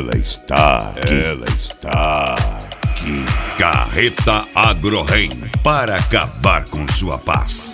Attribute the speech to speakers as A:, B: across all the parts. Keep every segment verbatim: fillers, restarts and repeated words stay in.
A: Ela está aqui. Ela está aqui. Carreta Agrorem, para acabar com sua paz.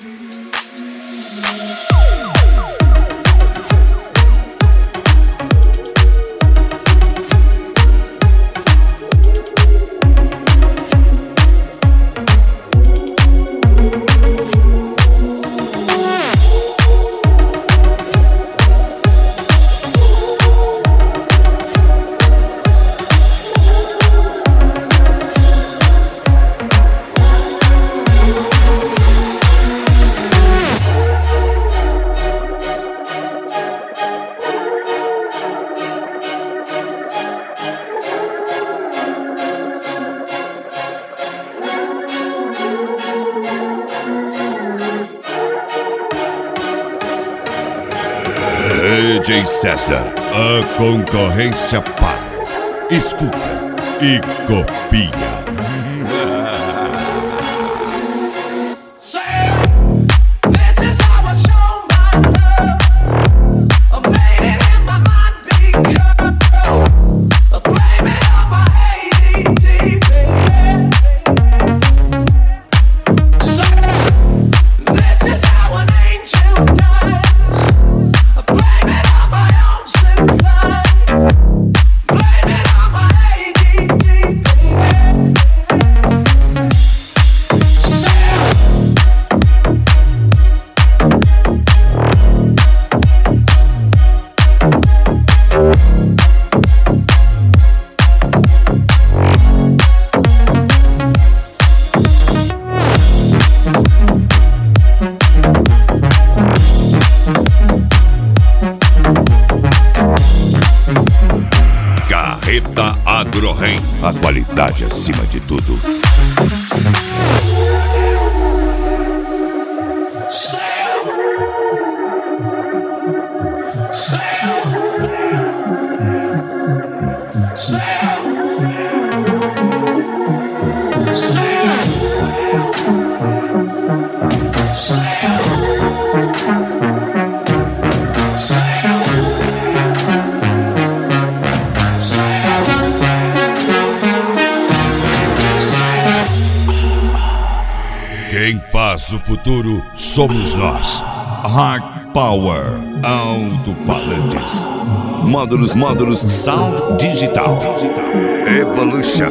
A: D J César, a concorrência para. Escuta e copia. Carreta Agrorem, a qualidade acima de tudo. Quem faz o futuro somos nós. Hard Power Alto-Falantes. Módulos, módulos Sound Digital. Evolution.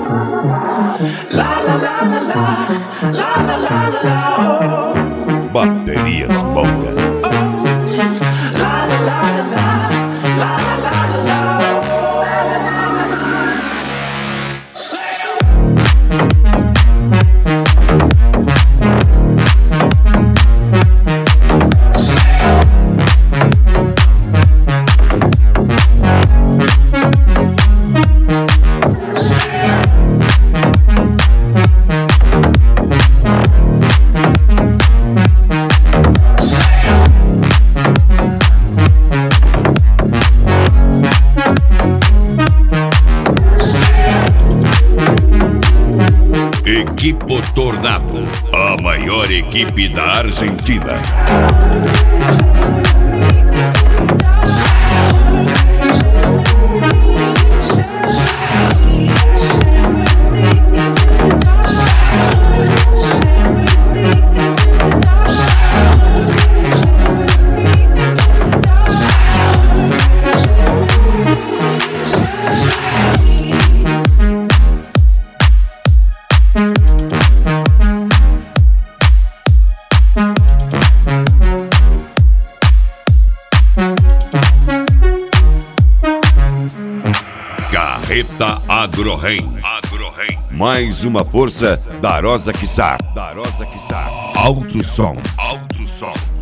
A: Baterias Bonga. Equipo Tornado, a maior equipe da Argentina. Carreta Agrorem. Agrorem. Mais uma força da Rosa Quiçá. Da Rosa Quiçá. Alto som. Alto som.